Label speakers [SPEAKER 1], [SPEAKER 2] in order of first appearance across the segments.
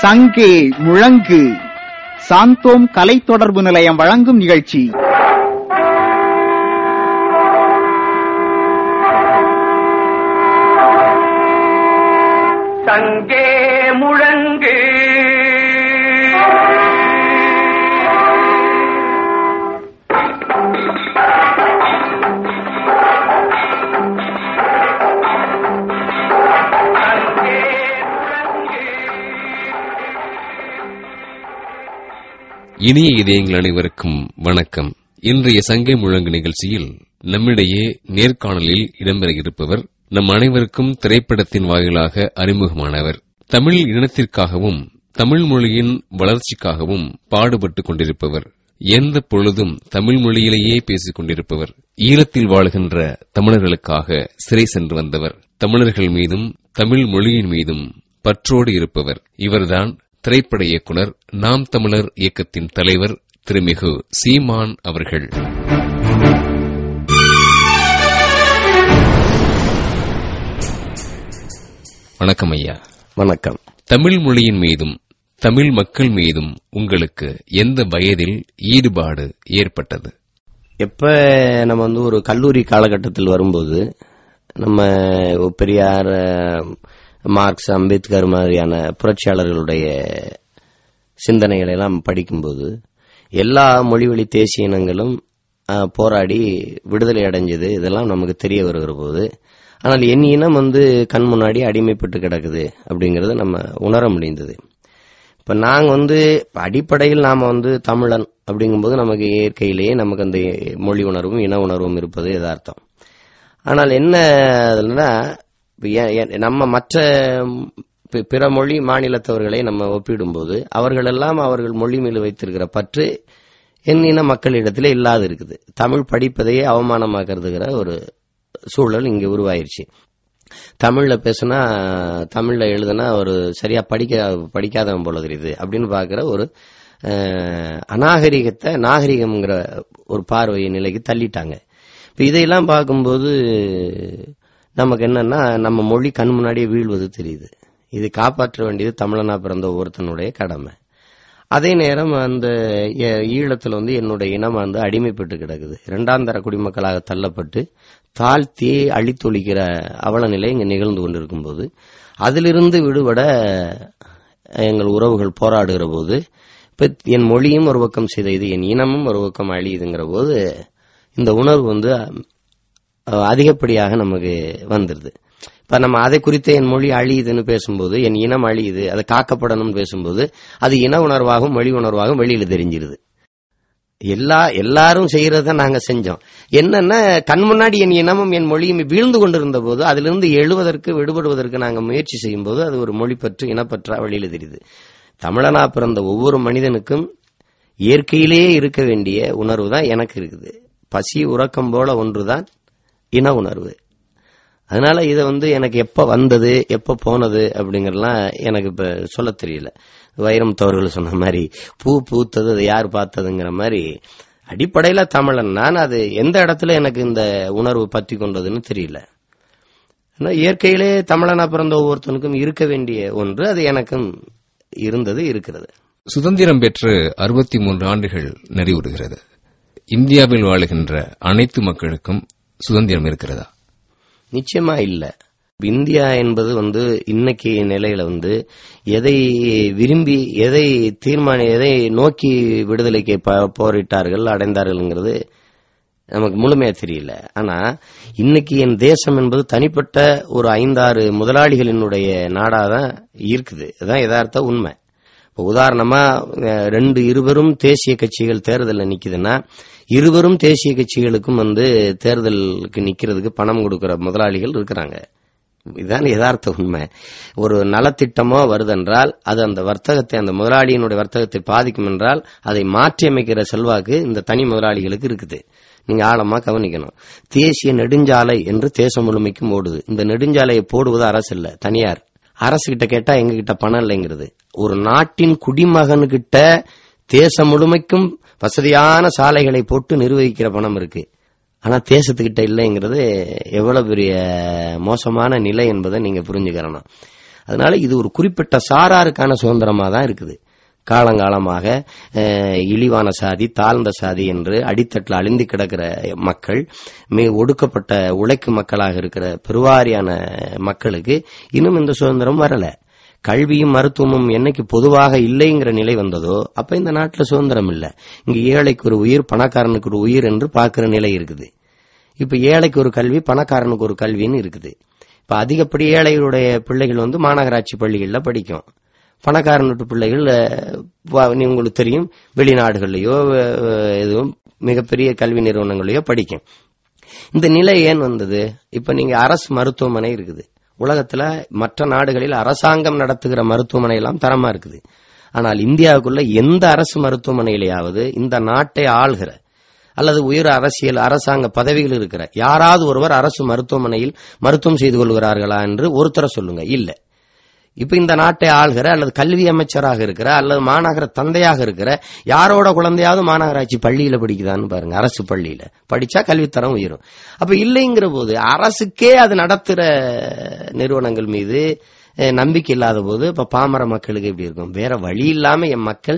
[SPEAKER 1] சங்கே முழங்கு சாந்தோம் கலை தொடர்பு நிலையம் வழங்கும் நிகழ்ச்சி.
[SPEAKER 2] சங்கே முழங்கு
[SPEAKER 3] இனிய இதயங்கள் அனைவருக்கும் வணக்கம். இன்றைய சங்கே முழங்கு நிகழ்ச்சியில் நம்மிடையே நேர்காணலில் இடம்பெற இருப்பவர் நம் அனைவருக்கும் திரைப்படத்தின் வாயிலாக அறிமுகமானவர். தமிழ் இனத்திற்காகவும் தமிழ் மொழியின் வளர்ச்சிக்காகவும் பாடுபட்டுக் கொண்டிருப்பவர். எந்த பொழுதும் தமிழ் மொழியிலேயே பேசிக் கொண்டிருப்பவர். ஈழத்தில் வாழ்கின்ற தமிழர்களுக்காக சிறை சென்று வந்தவர். தமிழர்கள் மீதும் தமிழ் மொழியின் மீதும் பற்றோடு இருப்பவர். இவர்தான் திரைப்பட இயக்குனர், நாம் தமிழர் இயக்கத்தின் தலைவர் திருமிகு சீமான் அவர்கள். வணக்கம் ஐயா.
[SPEAKER 4] வணக்கம்.
[SPEAKER 3] தமிழ் மொழியின் மீதும் தமிழ் மக்கள் மீதும் உங்களுக்கு எந்த வயதில் ஈடுபாடு ஏற்பட்டது?
[SPEAKER 4] எப்ப நம்ம ஒரு கல்லூரி காலகட்டத்தில் வரும்போது, நம்ம பெரியார், மார்க்ஸ், அம்பேத்கர் மாதிரியான புரட்சியாளர்களுடைய சிந்தனைகளை எல்லாம் படிக்கும்போது, எல்லா மொழிவழி தேசிய இனங்களும் போராடி விடுதலை அடைஞ்சது, இதெல்லாம் நமக்கு தெரிய வருகிற போது, ஆனால் என் இனம் கண் முன்னாடி அடிமைப்பட்டு கிடக்குது அப்படிங்கறத நம்ம உணர முடிந்தது. இப்ப நாங்க அடிப்படையில் நாம தமிழன் அப்படிங்கும்போது நமக்கு இயற்கையிலேயே நமக்கு அந்த மொழி உணர்வும் இன உணர்வும் இருப்பது யதார்த்தம். ஆனால் என்ன அதுலன்னா, நம்ம மற்ற பிற மொழி மாநிலத்தவர்களை நம்ம ஒப்பிடும்போது அவர்களெல்லாம் அவர்கள் மொழி மீது வைத்திருக்கிற பற்று என் இன மக்களிடத்திலே இல்லாது இருக்குது. தமிழ் படிப்பதையே அவமானமாக்குறதுங்கிற ஒரு சூழல் இங்க உருவாயிருச்சு. தமிழ்ல பேசுனா, தமிழ்ல எழுதுனா ஒரு சரியா படிக்காதவன் போல தெரியுது அப்படின்னு பாக்குற ஒரு அநாகரிகத்தை நாகரிகம்ங்கிற ஒரு பார்வை நிலைக்கு தள்ளிட்டாங்க. இப்ப இதையெல்லாம் பார்க்கும்போது நமக்கு என்னன்னா, நம்ம மொழி கண் முன்னாடியே வீழ்வது தெரியுது. இது காப்பாற்ற வேண்டியது தமிழனா பிறந்த ஒருத்தனுடைய கடமை. அதே நேரம் அந்த ஈழத்துல என்னுடைய இனம் அடிமைப்பட்டு கிடக்குது. இரண்டாம் தர குடிமக்களாக தள்ளப்பட்டு தாழ்த்தி அழித்தொழிக்கிற அவல நிலை இங்க நிகழ்ந்து கொண்டிருக்கும் போது, அதிலிருந்து விடுபட எங்கள் உறவுகள் போராடுகிற போது, இப்ப என் மொழியும் ஒரு பக்கம் சிதைது, என் இனமும் ஒரு பக்கம் அழியுதுங்கிற போது இந்த உணர்வு அதிகப்படியாக நமக்கு வந்துருது. இப்ப நம்ம அதை குறித்து என் மொழி அழியுதுன்னு பேசும்போது, என் இனம் அழியுது, அதை காக்கப்படணும்னு பேசும்போது, அது இன உணர்வாகவும் மொழி உணர்வாகவும் வெளியில தெரிஞ்சிருது. எல்லாரும் செய்யறத நாங்க செஞ்சோம். என்னன்னா, கண் முன்னாடி என் இனமும் என் மொழியும் வீழ்ந்து கொண்டிருந்த போது அதிலிருந்து எழுவதற்கு விடுபடுவதற்கு நாங்க முயற்சி செய்யும் போது அது ஒரு மொழிப்பற்று இனப்பற்றா வெளியில தெரியுது. தமிழனா பிறந்த ஒவ்வொரு மனிதனுக்கும் இயற்கையிலேயே இருக்க வேண்டிய உணர்வு தான் எனக்கு இருக்குது. பசி உறக்கம் போல ஒன்றுதான் இன உணர்வு. அதனால இதை எனக்கு எப்ப வந்தது எப்ப போனது அப்படிங்கறதுலாம் எனக்கு இப்ப சொல்ல தெரியல. வைரம் தோர்கள் சொன்ன மாதிரி பூ பூத்தது அதை யார் பார்த்ததுங்கிற மாதிரி அடிப்படையில தமிழன் நான். அது எந்த இடத்துல எனக்கு இந்த உணர்வு பற்றி கொண்டதுன்னு தெரியல. இயற்கையிலே தமிழனா பிறந்த ஒவ்வொருத்தனுக்கும் இருக்க வேண்டிய ஒன்று, அது எனக்கும் இருந்தது, இருக்கிறது.
[SPEAKER 3] சுதந்திரம் பெற்று 63 ஆண்டுகள் நிறைவுறுகிறது. இந்தியாவில் வாழுகின்ற அனைத்து மக்களுக்கும் சுதந்திரம் இருக்கிறதா?
[SPEAKER 4] நிச்சயமா இல்ல. இந்தியா என்பது இன்னைக்கு நிலையில எதை விரும்பி எதை நோக்கி விடுதலைக்கு போரிட்டார்கள் அடைந்தார்கள்ங்கிறது நமக்கு முழுமையா தெரியல. ஆனா இன்னைக்கு என் தேசம் என்பது தனிப்பட்ட ஒரு 5-6 முதலாளிகளினுடைய நாடாதான் இருக்குது. அதுதான் யதார்த்த உண்மை. உதாரணமா இருவரும் தேசிய கட்சிகள் தேர்தலில் நிக்குதுன்னா, இருவரும் தேசிய கட்சிகளுக்கும் தேர்தலுக்கு நிக்கிறதுக்கு பணம் கொடுக்கிற முதலாளிகள் இருக்கிறாங்க. இதுதான் யதார்த்த உண்மை. ஒரு நலத்திட்டமோ வருதென்றால் அது அந்த வர்த்தகத்தை, அந்த முதலாளியினுடைய வர்த்தகத்தை பாதிக்கும் என்றால் அதை மாற்றி அமைக்கிற செல்வாக்கு இந்த தனி முதலாளிகளுக்கு இருக்குது. நீங்க ஆழமா கவனிக்கணும். தேசிய நெடுஞ்சாலை என்று தேசம் முழுமைக்கும் ஓடுது. இந்த நெடுஞ்சாலையை போடுவது அரசு இல்ல, தனியார். அரசு கிட்ட கேட்டா எங்க கிட்ட பணம் இல்லைங்கிறது. ஒரு நாட்டின் குடிமகனுக்கிட்ட தேசம் முழுமைக்கும் வசதியான சாலைகளை போட்டு நிர்வகிக்கிற பணம் இருக்கு. ஆனா தேசத்துக்கிட்ட இல்லைங்கிறது எவ்வளவு பெரிய மோசமான நிலை என்பதை நீங்க புரிஞ்சுக்கிறணும். அதனால இது ஒரு குறிப்பிட்ட சாராருக்கான சுதந்திரமா தான் இருக்குது. காலங்காலமாக இழிவான சாதி, தாழ்ந்த சாதி என்று அடித்தட்டில் அழிந்து கிடக்கிற மக்கள், ஒடுக்கப்பட்ட உழைக்கும் மக்களாக இருக்கிற பெருவாரியான மக்களுக்கு இன்னும் இந்த சுதந்திரம் வரல. கல்வியும் மருத்துவமும் என்னைக்கு பொதுவாக இல்லைங்கிற நிலை வந்ததோ அப்ப இந்த நாட்டில் சுதந்திரம் இல்ல. இங்க ஏழைக்கு ஒரு உயிர், பணக்காரனுக்கு ஒரு உயிர் என்று பார்க்கிற நிலை இருக்குது. இப்ப ஏழைக்கு ஒரு கல்வி, பணக்காரனுக்கு ஒரு கல்வின்னு இருக்குது. இப்ப அதிகப்படி ஏழைகளுடைய பிள்ளைகள் மாநகராட்சி பள்ளிகள்ல படிக்கும். பணக்காரனுடைய பிள்ளைகள் உங்களுக்கு தெரியும் வெளிநாடுகள்லயோ எதுவும் மிகப்பெரிய கல்வி நிறுவனங்களையோ படிக்கும். இந்த நிலை ஏன் வந்தது? இப்ப நீங்க அரசு மருத்துவமனை இருக்குது. உலகத்துல மற்ற நாடுகளில் அரசாங்கம் நடத்துகிற மருத்துவமனை எல்லாம் தரமா இருக்குது. ஆனால் இந்தியாவுக்குள்ள எந்த அரசு மருத்துவமனையிலேயாவது இந்த நாட்டை ஆள்கிற அல்லது உயர் அரசியல் அரசாங்க பதவிகள் இருக்கிற யாராவது ஒருவர் அரசு மருத்துவமனையில் மருத்துவம் செய்து கொள்கிறார்களா என்று ஒருத்தர சொல்லுங்க. இல்ல. இப்ப இந்த நாட்டை ஆள்கிற அல்லது கல்வி அமைச்சராக இருக்கிற அல்லது மாநகர தந்தையாக இருக்கிற யாரோட குழந்தையாவது மாநகராட்சி பள்ளியில படிக்குதான்னு பாருங்க. அரசு பள்ளியில படிச்சா கல்வித்தரம் உயரும். அப்ப இல்லைங்கிற போது அரசுக்கே அது நடத்துற நிறுவனங்கள் மீது நம்பிக்கை இல்லாத போது இப்ப பாமர மக்களுக்கு எப்படி இருக்கும்? வேற வழி இல்லாம என் மக்கள்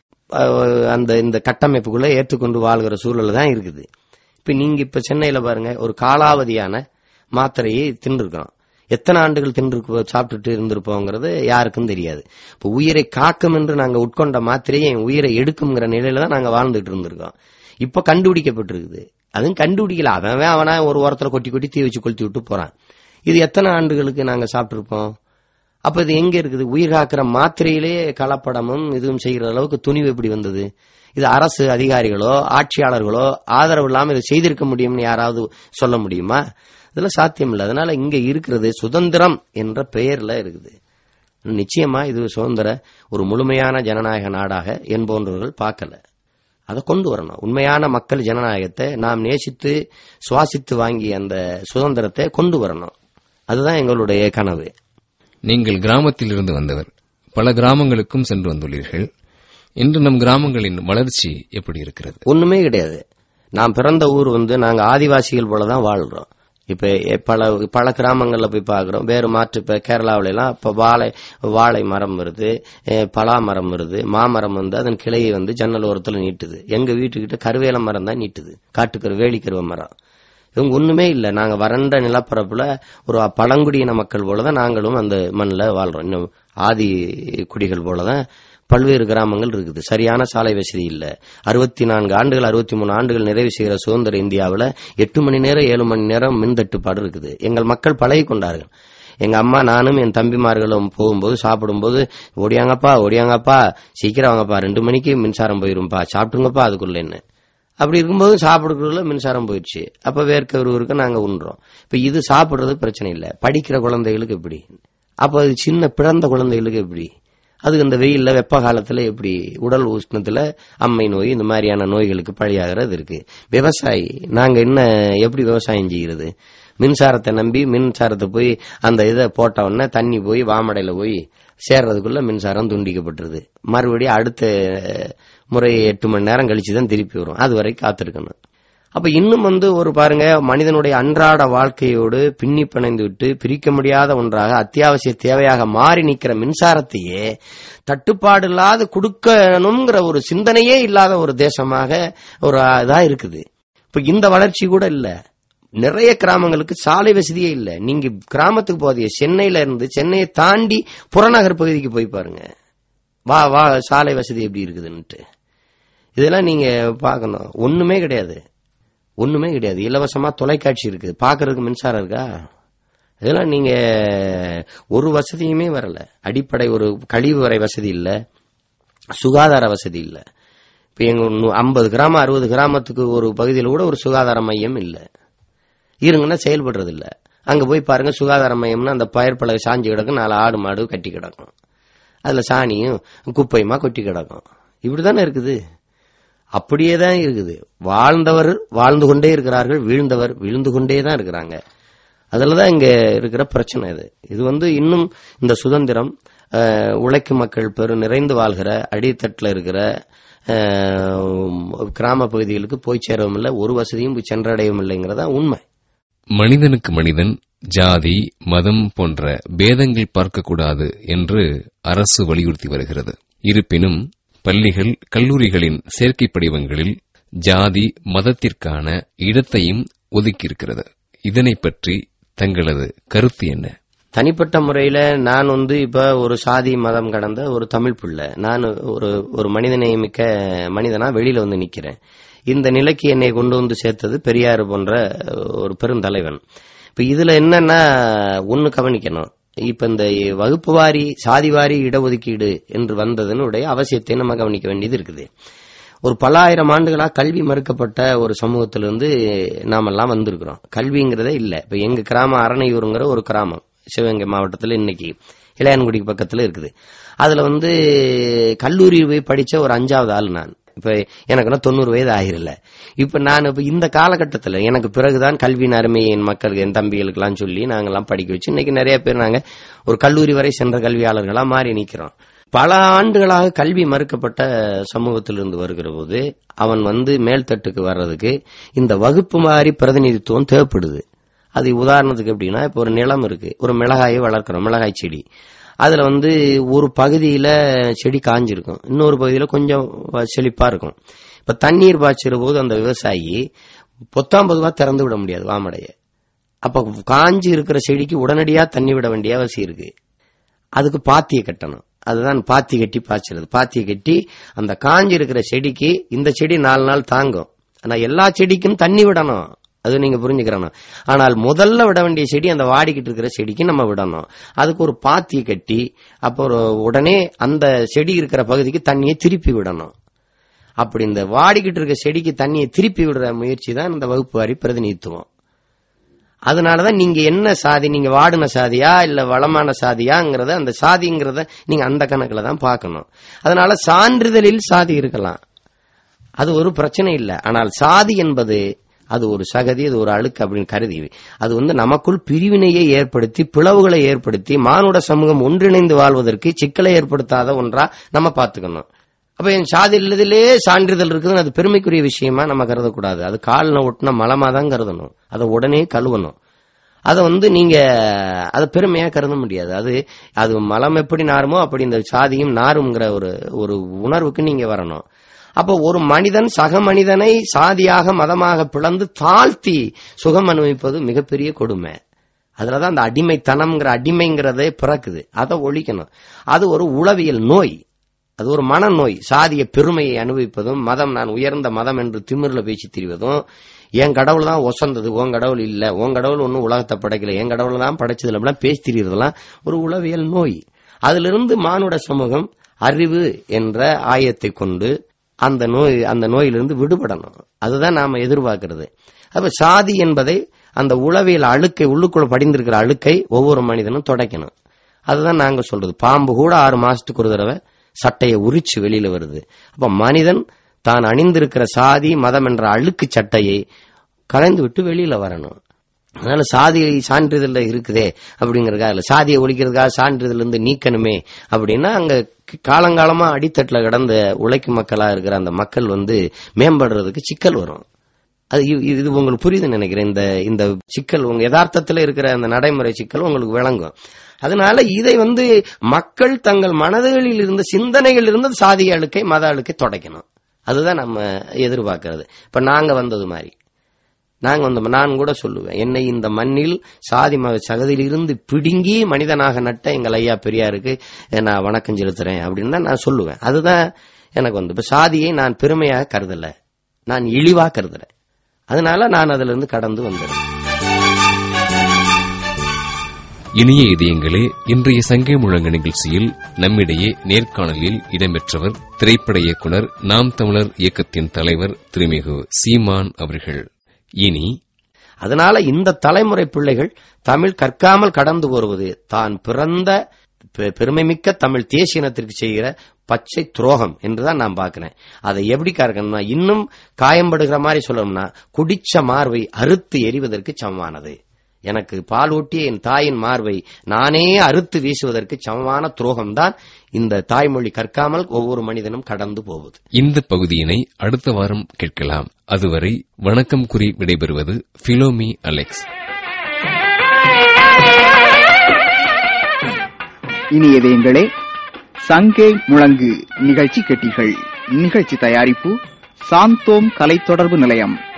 [SPEAKER 4] அந்த இந்த கட்டமைப்புக்குள்ள ஏற்றுக்கொண்டு வாழ்கிற சூழல் தான் இருக்குது. இப்ப நீங்க இப்ப சென்னையில பாருங்க, ஒரு காலாவதியான மாத்திரையை தின்றுருக்கோம். எத்தனை ஆண்டுகள் சாப்பிட்டுட்டு இருந்திருப்போங்கிறது யாருக்கும் தெரியாது. இப்ப உயிரை காக்கும் என்று நாங்க உட்கொண்ட மாத்திரையை என் உயிரை எடுக்கும்ங்கிற நிலையில தான் நாங்க வாழ்ந்துட்டு இருந்திருக்கோம். இப்ப கண்டுபிடிக்கப்பட்டிருக்குது. அதுவும் கண்டுபிடிக்கல, அவனா ஒரு ஓரத்துல கொட்டி கொட்டி தீ வச்சு கொளுத்தி விட்டு போறான். இது எத்தனை ஆண்டுகளுக்கு நாங்க சாப்பிட்டிருப்போம்? அப்ப இது எங்க இருக்குது? உயிர் காக்கிற மாத்திரையிலே கலப்படமும் இதுவும் செய்கிற அளவுக்கு துணிவு எப்படி வந்தது? இது அரசு அதிகாரிகளோ ஆட்சியாளர்களோ ஆதரவு இல்லாம இதை செய்திருக்க முடியும்னு யாராவது சொல்ல முடியுமா? இதெல்லாம் சாத்தியம் இல்லை. அதனால இங்க இருக்கிறது சுதந்திரம் என்ற பெயர்ல இருக்குது. நிச்சயமா இது சுதந்திர ஒரு முழுமையான ஜனநாயக நாடாக என்பவர்கள் பார்க்கல. அதை கொண்டு வரணும். உண்மையான மக்கள் ஜனநாயகத்தை நாம் நேசித்து சுவாசித்து வாங்கி அந்த சுதந்திரத்தை கொண்டு வரணும். அதுதான் எங்களுடைய கனவு.
[SPEAKER 3] நீங்கள் கிராமத்தில் இருந்து வந்தவர், பல கிராமங்களுக்கும் சென்று வந்துள்ளீர்கள். இன்று நம் கிராமங்களின் வளர்ச்சி எப்படி இருக்கிறது?
[SPEAKER 4] ஒண்ணுமே கிடையாது. நாம் பிறந்த ஊர் நாங்க ஆதிவாசிகள் போலதான் வாழ்றோம். இப்ப பல கிராமங்கள்ல போய் பாக்குறோம். வேறு மாற்று இப்ப கேரளாவில எல்லாம் இப்ப வாழை மரம் வருது, பலா மரம் வருது, மாமரம் அதன் கிளையை ஜன்னல் ஓரத்துல நீட்டுது. எங்க வீட்டுக்கிட்ட கருவேல மரம் தான் நீட்டுது, காட்டுக்கரு வேலிக்கருவ மரம். இவங்க ஒண்ணுமே இல்ல. நாங்க வறண்ட நிலப்பரப்புல ஒரு பழங்குடியின மக்கள் போலதான் நாங்களும் அந்த மண்ணில் வாழ்றோம். இன்னும் ஆதி குடிகள் போலதான் பல்வேறு கிராமங்கள் இருக்குது. சரியான சாலை வசதி இல்ல. 64 ஆண்டுகள் 63 ஆண்டுகள் நிறைவு செய்கிற சுதந்திர இந்தியாவில் 8 மணி நேரம் 7 மணி நேரம் மின் தட்டுப்பாடு இருக்குது. எங்கள் மக்கள் பழகி கொண்டார்கள். எங்க அம்மா நானும் என் தம்பிமார்களும் போகும்போது சாப்பிடும்போது ஓடியாங்கப்பா சீக்கிரம் வாங்கப்பா, 2 மணிக்கு மின்சாரம் போயிரும்பா, சாப்பிட்டுங்கப்பா அதுக்குள்ள என்ன. அப்படி இருக்கும்போது சாப்பிடுறதுல மின்சாரம் போயிடுச்சு. அப்ப வேர்க்க நாங்க உண்றோம். இப்ப இது சாப்பிடுறது பிரச்சனை இல்ல. படிக்கிற குழந்தைகளுக்கு எப்படி? அப்ப அது சின்ன பிறந்த குழந்தைகளுக்கு எப்படி? அது இந்த வெயில்ல வெப்ப காலத்துல எப்படி உடல் உஷ்ணத்துல அம்மை நோய் இந்த மாதிரியான நோய்களுக்கு பழியாகிறது இருக்கு. விவசாயி நாங்க என்ன எப்படி விவசாயம் செய்கிறது? மின்சாரத்தை நம்பி மின்சாரத்தை போய் அந்த இதை போட்ட உடனே தண்ணி போய் வாமடையில போய் சேர்றதுக்குள்ள மின்சாரம் துண்டிக்கப்பட்டுருது. மறுபடியும் அடுத்த முறை 8 மணி நேரம் கழிச்சுதான் திருப்பி வரும். அது வரை காத்திருக்கணும். அப்ப இன்னும் ஒரு பாருங்க, மனிதனுடைய அன்றாட வாழ்க்கையோடு பின்னி பிணைந்து விட்டு பிரிக்க முடியாத ஒன்றாக அத்தியாவசிய தேவையாக மாறி நிற்கிற மின்சாரத்தையே தட்டுப்பாடு இல்லாத கொடுக்கணுங்கிற ஒரு சிந்தனையே இல்லாத ஒரு தேசமாக ஒரு இதா இருக்குது. இப்ப இந்த வளர்ச்சி கூட இல்ல. நிறைய கிராமங்களுக்கு சாலை வசதியே இல்ல. நீங்க கிராமத்துக்கு போதிய சென்னையில இருந்து சென்னையை தாண்டி புறநகர் பகுதிக்கு போய் பாருங்க, வா சாலை வசதி எப்படி இருக்குதுன்னுட்டு. இதெல்லாம் நீங்க பாக்கணும். ஒண்ணுமே கிடையாது. இலவசமா தொலைக்காட்சி இருக்குது, பாக்குறதுக்கு மின்சாரம் இருக்கா? இதெல்லாம் நீங்க ஒரு வசதியுமே வரல. அடிப்படை ஒரு கழிவு வரை வசதி இல்ல, சுகாதார வசதி இல்ல. இப்ப எங்க 50 கிராமம் 60 கிராமத்துக்கு ஒரு பகுதியில் கூட ஒரு சுகாதார மையம் இல்ல. இருங்கன்னா செயல்படுறது இல்ல. அங்க போய் பாருங்க, சுகாதார மையம்னா அந்த பயிர்பலகை சாஞ்சி கிடக்கும், 4 ஆடு மாடு கட்டி கிடக்கும், அதுல சாணியும் குப்பையுமா கொட்டி கிடக்கும். இப்படிதானே இருக்குது. அப்படியே தான் இருக்குது. வாழ்ந்தவர் வாழ்ந்து கொண்டே இருக்கிறார்கள், வீழ்ந்தவர் விழுந்து கொண்டே தான் இருக்கிறாங்க. அதுலதான் இங்க இருக்கிற பிரச்சனை. இது இன்னும் இந்த சுதந்திரம் உழைக்கும் மக்கள் நிறைந்து வாழ்கிற அடித்தட்டில் இருக்கிற கிராம பகுதிகளுக்கு போய் சேரவும் இல்லை, ஒரு வசதியும் சென்றடையவும் இல்லைங்கிறதா உண்மை.
[SPEAKER 3] மனிதனுக்கு மனிதன் ஜாதி, மதம் போன்ற பேதங்கள் பார்க்கக்கூடாது என்று அரசு வலியுறுத்தி வருகிறது. இருப்பினும் பள்ளிகள், கல்லூரிகளின் சேர்க்கை படிவங்களில் ஜாதி, மதத்திற்கான இடத்தையும் ஒதுக்கியிருக்கிறது. இதனை பற்றி தங்களது கருத்து என்ன?
[SPEAKER 4] தனிப்பட்ட முறையில நான் இப்ப ஒரு சாதி மதம் கடந்த ஒரு தமிழ் பிள்ளை, நான் ஒரு மனிதநேயமிக்க மனிதனா வெளியில நிக்கிறேன். இந்த நிலைக்கு என்னை கொண்டு சேர்த்தது பெரியார் போன்ற ஒரு பெருந்தலைவன். இப்ப இதுல என்னன்னா ஒன்னு கவனிக்கணும். இப்ப இந்த வகுப்பு வாரி, சாதி வாரி இடஒதுக்கீடு என்று வந்ததனுடைய அவசியத்தை நம்ம கவனிக்க வேண்டியது இருக்குது. ஒரு பல ஆயிரம் ஆண்டுகளா கல்வி மறுக்கப்பட்ட ஒரு சமூகத்திலிருந்து நாமெல்லாம் வந்திருக்கிறோம். கல்விங்கிறதே இல்ல. இப்ப எங்க கிராமம் அரணையூருங்கிற ஒரு கிராமம் சிவகங்கை மாவட்டத்தில் இன்னைக்கு இளையான்குடி பக்கத்துல இருக்குது. அதுல கல்லூரி போய் படிச்ச ஒரு 5வது ஆள் நான். இப்ப எனக்கு 90 வயது ஆகிரல. இப்ப நான் இந்த காலகட்டத்தில் எனக்கு பிறகுதான் கல்வியின் அருமை என் மக்களுக்கு, என் தம்பிகளுக்கு எல்லாம் சொல்லி நாங்கெல்லாம் படிக்க வச்சு இன்னைக்கு நிறைய பேர் நாங்க ஒரு கல்லூரி வரை சென்ற கல்வியாளர்களா மாறி நிக்கிறோம். பல ஆண்டுகளாக கல்வி மறுக்கப்பட்ட சமூகத்திலிருந்து வருகிற போது அவன் மேல்தட்டுக்கு வர்றதுக்கு இந்த வகுப்பு மாதிரி பிரதிநிதித்துவம் தேவைப்படுது. அது உதாரணத்துக்கு எப்படின்னா, இப்ப ஒரு நிலம் இருக்கு, ஒரு மிளகாயை வளர்க்கிறோம், மிளகாய் செடி. அதுல ஒரு பகுதியில செடி காஞ்சிருக்கும், இன்னொரு பகுதியில கொஞ்சம் செழிப்பா இருக்கும். இப்ப தண்ணீர் பாய்ச்சிற போது அந்த விவசாயி பொத்தாம்பதுவா திறந்து விட முடியாது வாமடைய. அப்ப காஞ்சி இருக்கிற செடிக்கு உடனடியா தண்ணி விட வேண்டிய அவசியம் இருக்கு. அதுக்கு பாத்தியை கட்டணும். அதுதான் பாத்தி கட்டி பாய்ச்சறது. பாத்தியை கட்டி அந்த காஞ்சி இருக்கிற செடிக்கு, இந்த செடி 4 நாள் தாங்கும், ஆனா எல்லா செடிக்கும் தண்ணி விடணும். அது நீங்க புரிஞ்சுக்கிறணும். ஆனால் முதல்ல விட வேண்டிய செடி அந்த வாடிக்கிட்டு இருக்கிற செடிக்கு நம்ம விடணும். அதுக்கு ஒரு பாத்தியை கட்டி அப்புறம் உடனே அந்த செடி இருக்கிற பகுதிக்கு தண்ணியை திருப்பி விடணும். அப்படி இந்த வாடிக்கிட்டு இருக்க செடிக்கு தண்ணியை திருப்பி விடுற முயற்சி தான் இந்த வகுப்பு வாரி பிரதிநிதித்துவம். அதனாலதான் நீங்க என்ன சாதி, நீங்க வாடின சாதியா இல்ல வளமான சாதியாங்கிறத, அந்த சாதிங்கிறத நீங்க அந்த கணக்குல தான் பார்க்கணும். அதனால சான்றிதழில் சாதி இருக்கலாம், அது ஒரு பிரச்சனை இல்லை. ஆனால் சாதி என்பது அது ஒரு சகதி, அது ஒரு அழுக்கு அப்படின்னு கருதி அது நமக்குள் பிரிவினையை ஏற்படுத்தி, பிளவுகளை ஏற்படுத்தி, மானுட சமூகம் ஒன்றிணைந்து வாழ்வதற்கு சிக்கலை ஏற்படுத்தாத ஒன்றா நம்ம பாத்துக்கணும். அப்ப என் சாதி இல்லதிலே சான்றிதழ் இருக்குது, அது பெருமைக்குரிய விஷயமா நம்ம கருதக்கூடாது. அது காலில் ஒட்டின மலமா தான் கருதணும். அதை உடனே கழுவணும். அதை நீங்க அதை பெருமையா கருத முடியாது. அது மலம் எப்படி நாருமோ அப்படி இந்த சாதியும் நாருங்கிற ஒரு உணர்வுக்கு நீங்க வரணும். அப்போ ஒரு மனிதன் சக மனிதனை சாதியாக மதமாக பிளந்து தாழ்த்தி சுகம் அனுபவிப்பது மிகப்பெரிய கொடுமை. அதுலதான் அந்த அடிமைத்தனம்ங்கிற அடிமைங்கிறதே பிறக்குது. அதை ஒழிக்கணும். அது ஒரு உளவியல் நோய், அது ஒரு மனநோய். சாதிய பெருமையை அனுபவிப்பதும், மதம் நான் உயர்ந்த மதம் என்று திமிர்ல பேசி திரிவதும், என் கடவுள் தான் ஒசந்தது, உன் கடவுள் இல்ல, உன் கடவுள் ஒன்னும் உலகத்தை படைக்கல, என் கடவுள் தான் படைச்சதுல அப்படிலாம் பேசி திரிவதெல்லாம் ஒரு உளவியல் நோய். அதிலிருந்து மானுட சமூகம் அறிவு என்ற ஆயத்தை கொண்டு அந்த நோயிலிருந்து விடுபடணும். அதுதான் நாம எதிர்பார்க்கிறது. அப்ப சாதி என்பதை, அந்த உளவியல் அழுக்கை, உள்ளுக்குள்ள படிந்திருக்கிற அழுக்கை ஒவ்வொரு மனிதனும் துடைக்கணும். அதுதான் நாங்க சொல்றது. பாம்பு கூட 6 மாசத்துக்கு ஒரு தடவை சட்டையை உரிச்சு வெளியில வருது. அப்ப மனிதன் தான் அணிந்திருக்கிற சாதி மதம் என்ற அழுக்கு சட்டையை கலைந்து விட்டு வெளியில வரணும். அதனால சாதி சான்றிதழ் இருக்குதே அப்படிங்கறதுக்காக, சாதியை ஒழிக்கிறதுக்காக சான்றிதழ் இருந்து நீக்கணுமே அப்படின்னா, அங்க காலங்காலமா அடித்தட்டுல கிடந்த உழைக்கும் மக்களா இருக்கிற அந்த மக்கள் மேம்படுறதுக்கு சிக்கல் வரும். அது இது உங்களுக்கு புரியுதுன்னு நினைக்கிறேன். இந்த சிக்கல் உங்க யதார்த்தத்துல இருக்கிற அந்த நடைமுறை சிக்கல் உங்களுக்கு விளங்கும். அதனால இதை மக்கள் தங்கள் மனதுகளில் இருந்த சிந்தனைகள் இருந்த சாதிய அழுக்கை, மத அழுக்கை துடைக்கணும். அதுதான் நம்ம எதிர்பார்க்கிறது. இப்ப நாங்க வந்தது மாதிரி நான் கூட சொல்லுவேன், என்னை இந்த மண்ணில் சாதி மத சகதியில் இருந்து பிடுங்கி மனிதனாக நட்ட எங்கள் ஐயா பெரியாருக்கு நான் வணக்கம் செலுத்துறேன் அப்படின்னு தான் நான் சொல்லுவேன். அதுதான் எனக்கு இப்ப சாதியை நான் பெருமையாக கருதல, நான் இழிவா கருதுறேன். அதனால நான் அதுல இருந்து கடந்து வந்துடுறேன்.
[SPEAKER 3] இனிய இதயங்களே, இன்றைய சங்கே முழங்கு நிகழ்ச்சியில் நம்மிடையே நேர்காணலில் இடம்பெற்றவர் திரைப்பட இயக்குனர், நாம் தமிழர் இயக்கத்தின் தலைவர் திருமிகு சீமான் அவர்கள். இனி
[SPEAKER 4] அதனால இந்த தலைமுறை பிள்ளைகள் தமிழ் கற்காமல் கடந்து வருவது தான் பிறந்த பெருமைமிக்க தமிழ் தேசிய இனத்திற்கு செய்கிற பச்சை துரோகம் என்றுதான் நான் பாக்கிறேன். அதை எப்படி காரணம்னா, இன்னும் காயம்படுகிற மாதிரி சொல்லணும்னா, குடிச்ச மார்பை அறுத்து எறிவதற்கு சமமானது. எனக்கு பால் ஊட்டிய என் தாயின் மார்பை நானே அறுத்து வீசுவதற்கு சமமான துரோகம் தான் இந்த தாய்மொழி கற்காமல் ஒவ்வொரு மனிதனும் கடந்து போவது.
[SPEAKER 3] இந்த பகுதியினை அடுத்த வாரம் கேட்கலாம். அதுவரை வணக்கம் கூறி விடைபெறுவது பிலோமி அலெக்ஸ்.
[SPEAKER 1] இனியதேங்களே, சங்கே முழங்கு நிகழ்ச்சி கேட்டீர்கள். நிகழ்ச்சி தயாரிப்பு சாந்தோம் கலை தொடர்பு நிலையம்.